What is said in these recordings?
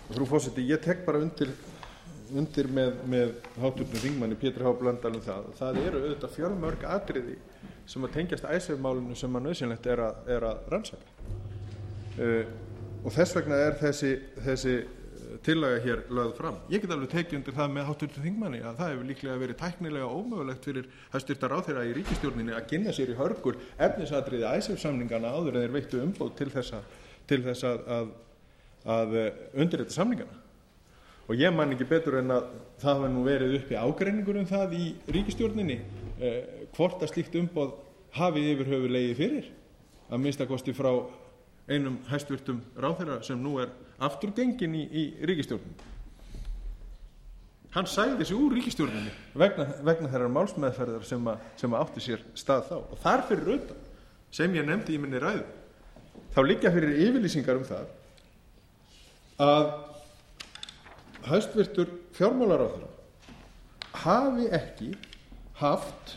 Frú forseti, ég tek bara undir með háttvirtum þingmanni Pétri H. Blöndal það eru auðvitað fjölmörg atriði sem að tengjast Icesave-málinu sem að nauðsynlegt er að rannsaka og þess vegna er þessi tillaga hér lögð fram. Ég get alveg tekið undir það með háttvirtum þingmanni að það hefur líklega verið tæknilega ómögulegt fyrir hæstvirta ráðherra í ríkisstjórninni að kynna sér í hörgur efnisatriði Icesave-samningana áður en þeir veittu umboð til þess að undirrita samningana. Og ég man ekki betur en að það hafi nú verið uppi ágreiningur það í ríkisstjórninni hvort að slíkt umboð hafi yfir höfuð legið fyrir, að minnsta kosti frá einum hæstvirtum ráðherra sem nú er aftur genginn í ríkisstjórninni. Hann sæði sig úr ríkisstjórninni vegna þeirrar málsmeðferðar sem átti sér stað þá. Og þar fyrir utan, sem ég nefndi í minni ræðu, þá liggja fyrir yfirlýsingar það að hæstvirtur fjármálaráðherra hafi ekki haft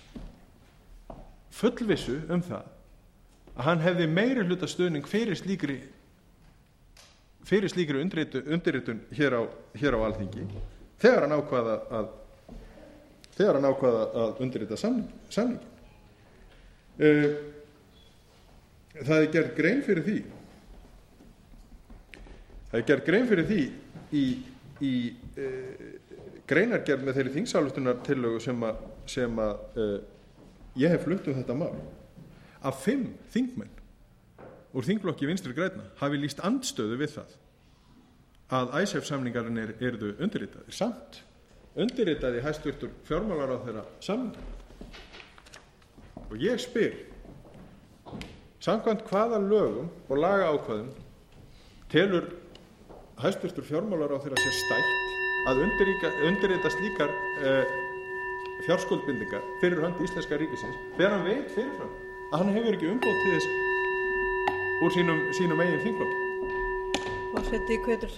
fullvissu það að hann hefði meiri hluta stuðning fyrir slíkri undirritun hér á Alþingi þegar hann ákvaða að undirrita samninginn. Það er gerð grein fyrir því í greinargerð með þeirri þingsályktunartillögu sem ég hef flutt þetta mál að 5 þingmenn úr þingflokki Vinstri grænna hafi lýst andstöðu við það að Icesave-samningarnir yrðu undirritaðir. Samt undirritaði hæstvirtur fjármálaráðherra samningana. Og ég spyr, samkvæmt hvaða lögum og lagaákvæðum telur hæstvirtur fjármálaráðherra sér stætt að undirrita slíkar fjárskuldbindingar fyrir hönd íslenska ríkisins þegar hann veit fyrirfram að hann hefur ekki umboð til þess úr sínum eigin þingflokki? Forseti hvetur